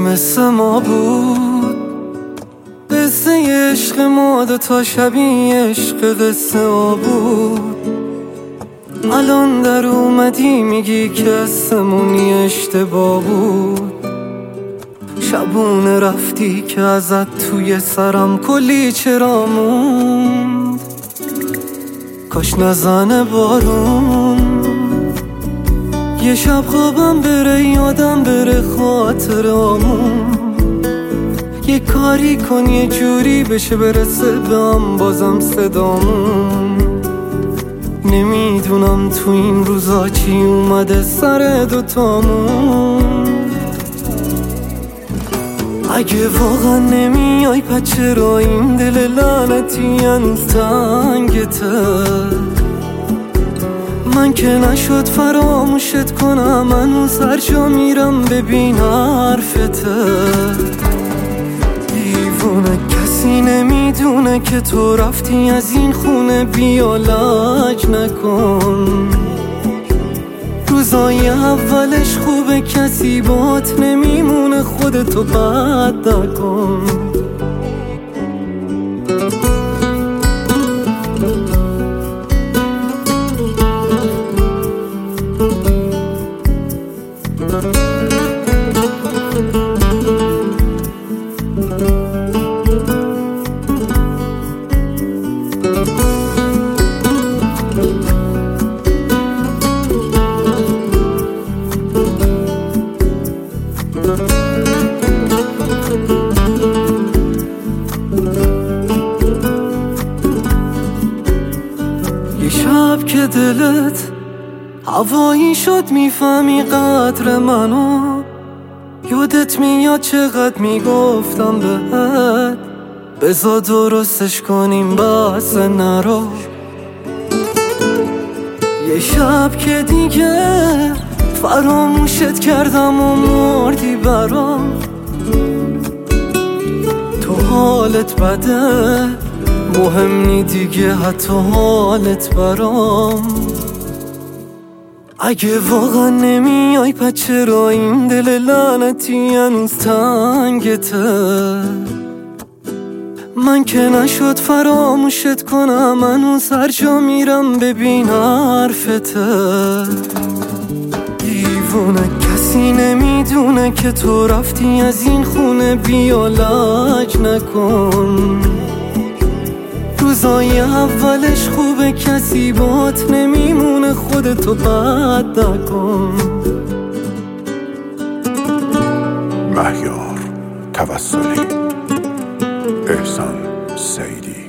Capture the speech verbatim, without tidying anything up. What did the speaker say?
مثل ما بود، قصه عشق ما دوتا شبیه عشق قصه ها بود. الان در اومدی میگی که اسمونی اشتباه بود. شبونه رفتی که ازت توی سرم کلی چرا موند. کاش نزنه بارون، یه شب خوابم بره یادم بره خاطرامون. یه کاری کن یه جوری بشه برسه بهم بازم صدامون. نمیدونم تو این روزا چی اومده سر دوتامون. اگه واقعا نمیای پس چرا این دل لعنتی هنوز تنگته؟ من که نشد فراموشت کنم، هنوز هر جا میرم ببین حرفته. دیوونه کسی نمیدونه که تو رفتی از این خونه، بیا لج نکن. روزای اولش خوبه کسی بات نمیمونه، خودتو بد نکن. یه شب که دلت هوایی شد میفهمی قدر منو. یادت میاد چقدر میگفتم بهت بذار درستش کنیم بس نرو. یه شب که دیگه فراموشت کردم و مردی برام. تو حالت بده مهم نی دیگه حتی حالت برام. اگه واقعا نمیای پس چرا این دل لعنتی هنوز تنگته؟ من که نشد فراموشت کنم، هنوز هر جا میرم ببین حرفته. دیوونه کسی نمیدونه که تو رفتی از این خونه، بیا لج نکن. روزای اولش خوبه کسی بات نمیمونه، خودتو بد نکن. مهیار توسلی، احسان سیدی.